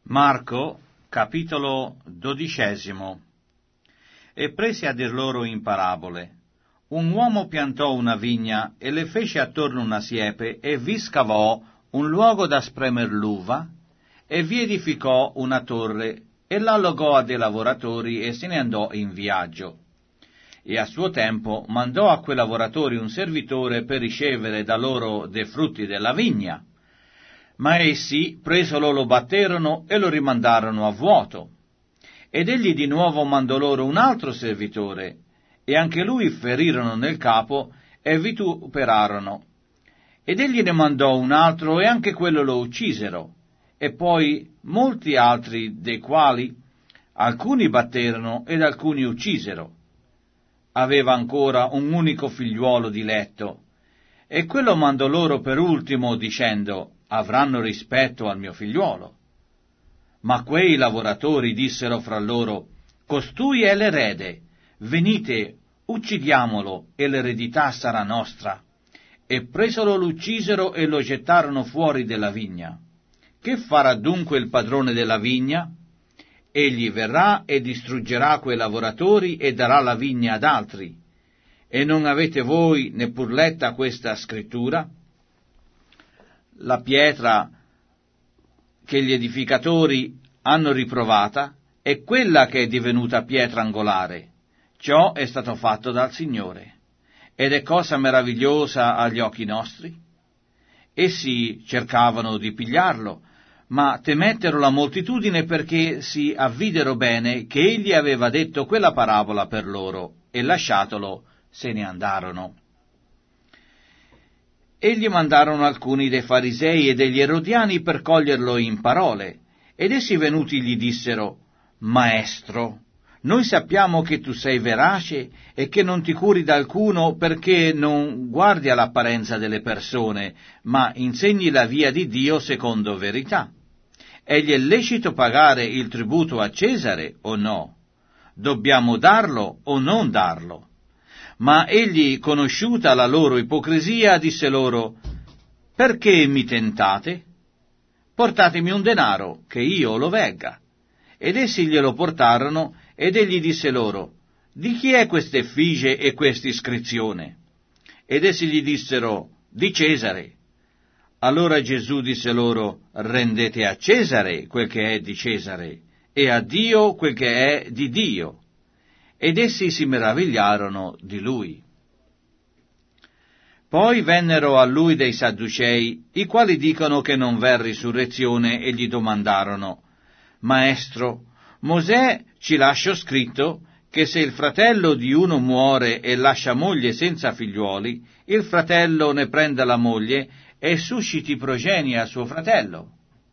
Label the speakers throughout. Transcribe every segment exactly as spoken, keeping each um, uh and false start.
Speaker 1: Marco, capitolo dodicesimo. E prese a dir loro in parabole. Un uomo piantò una vigna e le fece attorno una siepe e vi scavò un luogo da spremer l'uva e vi edificò una torre e l'allogò a dei lavoratori e se ne andò in viaggio. E a suo tempo mandò a quei lavoratori un servitore per ricevere da loro dei frutti della vigna. Ma essi presolo lo batterono e lo rimandarono a vuoto. Ed egli di nuovo mandò loro un altro servitore, e anche lui ferirono nel capo e vituperarono. Ed egli ne mandò un altro, e anche quello lo uccisero, e poi molti altri, dei quali alcuni batterono ed alcuni uccisero. Aveva ancora un unico figliuolo diletto, e quello mandò loro per ultimo, dicendo: avranno rispetto al mio figliuolo. Ma quei lavoratori dissero fra loro: costui è l'erede, venite, uccidiamolo, e l'eredità sarà nostra. E presolo lo uccisero e lo gettarono fuori della vigna. Che farà dunque il padrone della vigna? Egli verrà e distruggerà quei lavoratori e darà la vigna ad altri. E non avete voi neppur letta questa scrittura? La pietra che gli edificatori hanno riprovata è quella che è divenuta pietra angolare. Ciò è stato fatto dal Signore, ed è cosa meravigliosa agli occhi nostri. Essi cercavano di pigliarlo, ma temettero la moltitudine perché si avvidero bene che egli aveva detto quella parabola per loro, e lasciatolo se ne andarono. Egli mandarono alcuni dei farisei e degli erodiani per coglierlo in parole, ed essi venuti gli dissero: Maestro, noi sappiamo che tu sei verace e che non ti curi d'alcuno perché non guardi all'apparenza delle persone, ma insegni la via di Dio secondo verità. Egli è lecito pagare il tributo a Cesare o no? Dobbiamo darlo o non darlo? Ma egli, conosciuta la loro ipocrisia, disse loro: perché mi tentate? Portatemi un denaro, che io lo vegga. Ed essi glielo portarono, ed egli disse loro: di chi è questa effigie e questa iscrizione? Ed essi gli dissero: di Cesare. Allora Gesù disse loro: rendete a Cesare quel che è di Cesare, e a Dio quel che è di Dio. Ed essi si meravigliarono di lui. Poi vennero a lui dei Sadducei, i quali dicono che non v'è risurrezione, e gli domandarono: Maestro, Mosè ci lascia scritto che se il fratello di uno muore e lascia moglie senza figliuoli, il fratello ne prenda la moglie e susciti progenie a suo fratello.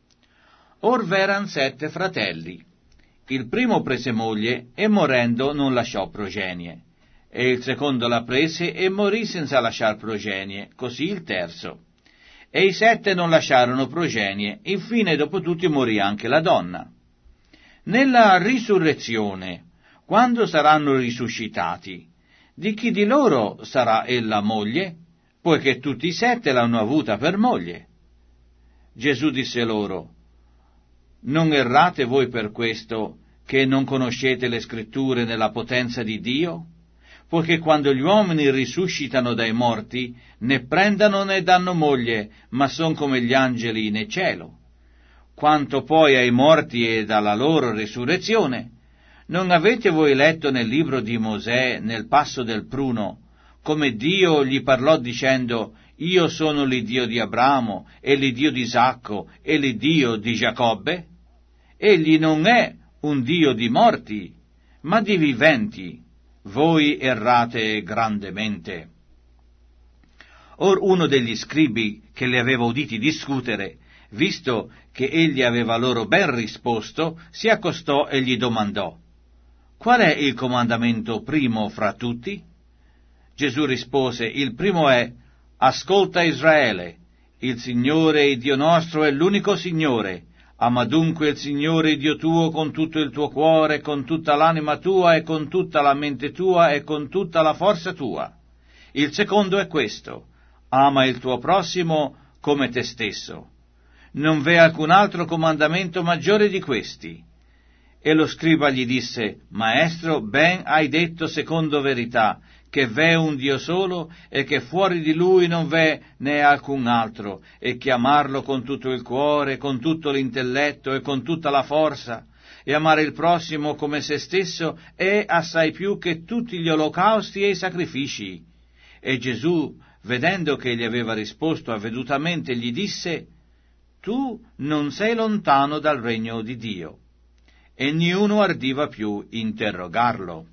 Speaker 1: Or v'eran sette fratelli. Il primo prese moglie e morendo non lasciò progenie, e il secondo la prese e morì senza lasciar progenie, così il terzo. E i sette non lasciarono progenie, infine dopo tutti morì anche la donna. Nella risurrezione, quando saranno risuscitati, di chi di loro sarà ella moglie, poiché tutti i sette l'hanno avuta per moglie? Gesù disse loro: non errate voi per questo, che non conoscete le scritture nella potenza di Dio? Poiché quando gli uomini risuscitano dai morti, né prendano né danno moglie, ma son come gli angeli nel cielo. Quanto poi ai morti ed alla loro risurrezione, non avete voi letto nel libro di Mosè, nel passo del pruno, come Dio gli parlò dicendo: io sono l'Iddio di Abramo, e l'Iddio di Isacco, e l'Iddio di Giacobbe? Egli non è un Dio di morti, ma di viventi. Voi errate grandemente. Or uno degli scribi che li aveva uditi discutere, visto che egli aveva loro ben risposto, si accostò e gli domandò: qual è il comandamento primo fra tutti? Gesù rispose: il primo è: ascolta Israele, il Signore il Dio nostro è l'unico Signore. Ama dunque il Signore Dio tuo con tutto il tuo cuore, con tutta l'anima tua, e con tutta la mente tua, e con tutta la forza tua. Il secondo è questo: ama il tuo prossimo come te stesso. non v'è alcun altro comandamento maggiore di questi. E lo scriba gli disse: Maestro, ben hai detto secondo verità, che v'è un Dio solo e che fuori di Lui non v'è né alcun altro, e chiamarlo con tutto il cuore, con tutto l'intelletto e con tutta la forza, e amare il prossimo come se stesso è assai più che tutti gli olocausti e i sacrifici. E Gesù, vedendo che egli aveva risposto avvedutamente, gli disse: Tu non sei lontano dal regno di Dio. E niuno ardiva più interrogarlo.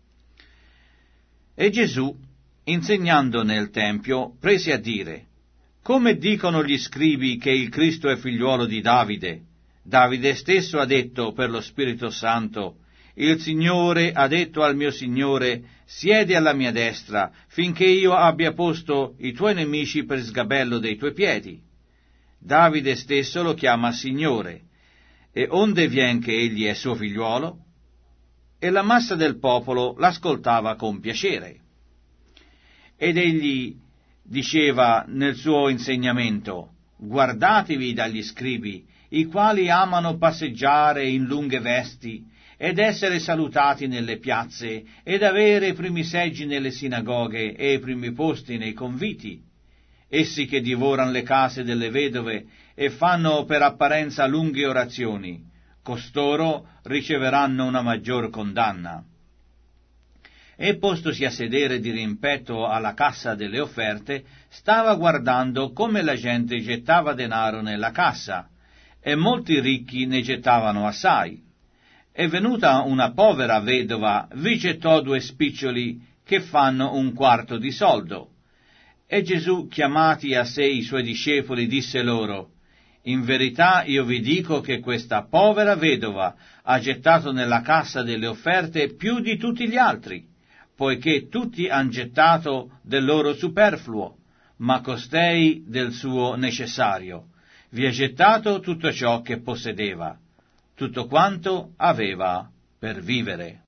Speaker 1: E Gesù, insegnando nel Tempio, prese a dire: Come dicono gli scribi che il Cristo è figliuolo di Davide? Davide stesso ha detto per lo Spirito Santo: Il Signore ha detto al mio Signore: Siedi alla mia destra, finché io abbia posto i tuoi nemici per sgabello dei tuoi piedi. Davide stesso lo chiama Signore. E onde vien che egli è suo figliuolo? E la massa del popolo l'ascoltava con piacere. Ed egli diceva nel suo insegnamento: Guardatevi dagli scribi, i quali amano passeggiare in lunghe vesti, ed essere salutati nelle piazze, ed avere i primi seggi nelle sinagoghe e i primi posti nei conviti. Essi che divorano le case delle vedove e fanno per apparenza lunghe orazioni, costoro riceveranno una maggior condanna. E postosi a sedere di rimpetto alla cassa delle offerte, stava guardando come la gente gettava denaro nella cassa, e molti ricchi ne gettavano assai. E venuta una povera vedova, vi gettò due spiccioli che fanno un quarto di soldo. E Gesù, chiamati a sé i suoi discepoli, disse loro: In verità io vi dico che questa povera vedova ha gettato nella cassa delle offerte più di tutti gli altri, poiché tutti han gettato del loro superfluo, ma costei del suo necessario. Vi ha gettato tutto ciò che possedeva, tutto quanto aveva per vivere.